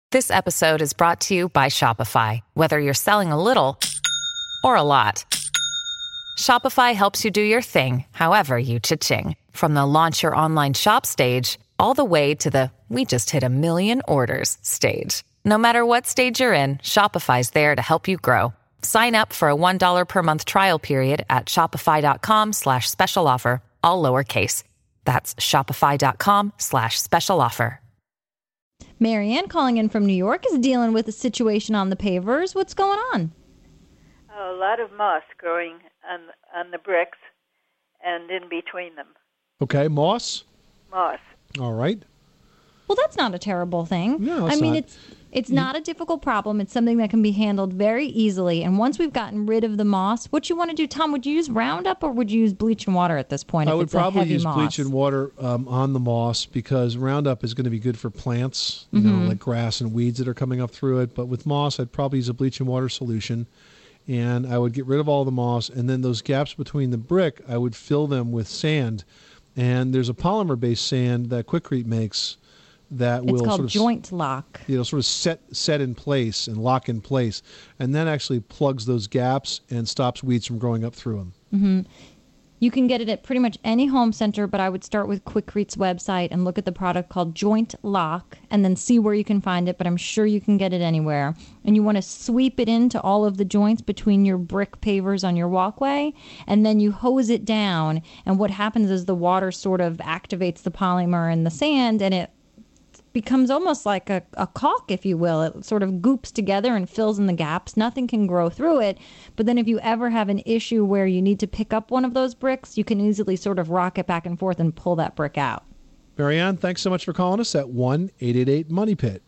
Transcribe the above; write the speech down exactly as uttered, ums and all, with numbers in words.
This episode is brought to you by Shopify. Whether you're selling a little or a lot, Shopify helps you do your thing, however you cha-ching. From the launch your online shop stage, all the way to the we just hit a million orders stage. No matter what stage you're in, Shopify's there to help you grow. Sign up for a one dollar per month trial period at shopify.com slash special offer, all lowercase. That's shopify.com slash special offer. Marianne, calling in from New York, is dealing with a situation on the pavers. What's going on? A lot of moss growing on, on the bricks and in between them. Okay, moss? Moss. All right. Well, that's not a terrible thing. No, it's I mean, not. it's it's not a difficult problem. It's something that can be handled very easily. And once we've gotten rid of the moss, what you want to do, Tom, would you use Roundup or would you use bleach and water at this point? I if would it's a probably heavy use moss? bleach and water um, on the moss because Roundup is going to be good for plants, you Mm-hmm. know, like grass and weeds that are coming up through it. But with moss, I'd probably use a bleach and water solution. And I would get rid of all the moss. And then those gaps between the brick, I would fill them with sand. And there's a polymer-based sand that Quikrete makes that It's will called sort of joint lock. you know, sort of set set in place and lock in place, and then actually plugs those gaps and stops weeds from growing up through them. Mm-hmm. You can get it at pretty much any home center, but I would start with Quikrete's website and look at the product called Joint Lock and then see where you can find it, but I'm sure you can get it anywhere. And you want to sweep it into all of the joints between your brick pavers on your walkway, and then you hose it down, and what happens is the water sort of activates the polymer and the sand, and it becomes almost like a, a caulk, if you will. It sort of goops together and fills in the gaps. Nothing can grow through it. But then if you ever have an issue where you need to pick up one of those bricks, you can easily sort of rock it back and forth and pull that brick out. Marianne, thanks so much for calling us at one eight eight eight Money Pit.